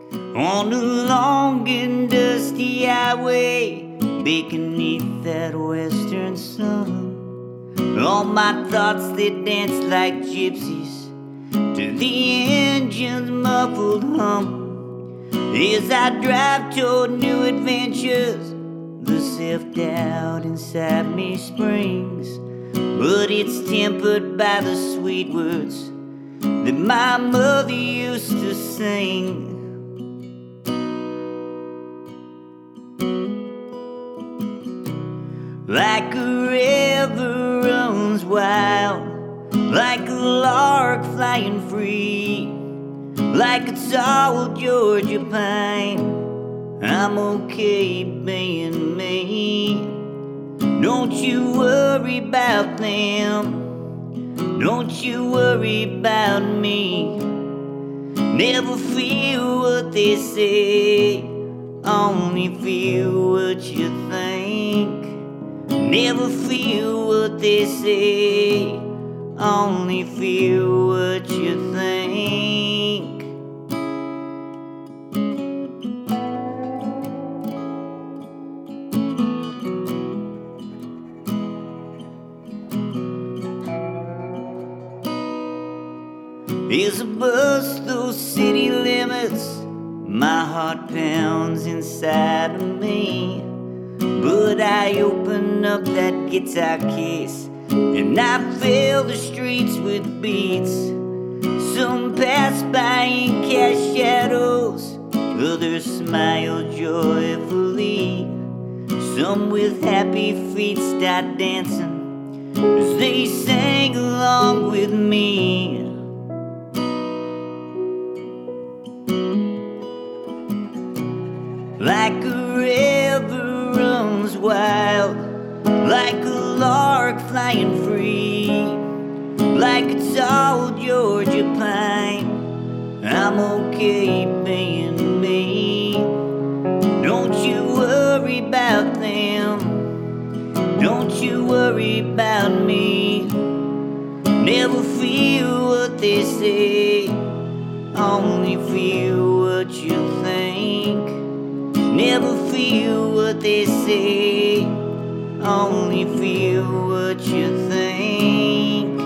on the long and dusty highway beneath that western sun. All my thoughts, they dance like gypsies to the engine's muffled hum. As I drive toward new adventures, the self-doubt inside me springs, but it's tempered by the sweet words that my mother used to sing. Like a river runs wild, like a lark flying free, like a tall Georgia pine, I'm okay being me. Don't you worry about them, don't you worry about me. Never feel what they say, only feel what you think. Never feel what they say, only feel what you think. As I bust those city limits, my heart pounds inside of me. But I open up that guitar case and I fill the streets with beats. Some pass by in cast shadows, others smile joyfully. Some with happy feet start dancing as they sing along with me. Like a river runs wild, like a lark flying free, like a tall Georgia pine, I'm okay being me. Don't you worry about them, don't you worry about me. Never feel what they say, only feel what you think. Never feel what they say, only feel what you think.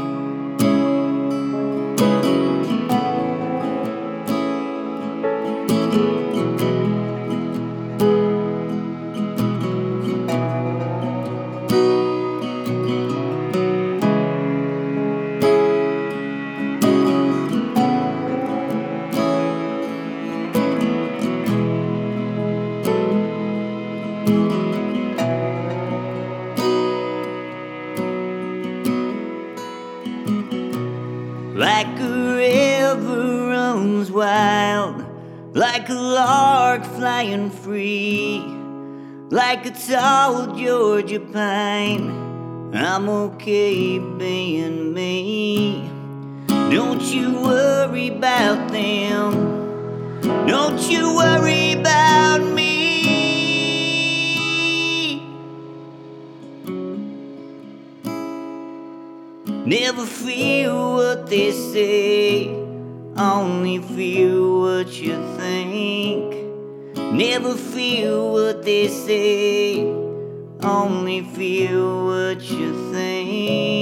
Like a river runs wild, like a lark flying free, like a tall Georgia pine, I'm okay being me. Don't you worry about them, don't you worry about me. Never feel what they say, only feel what you think. Never feel what they say, only feel what you think.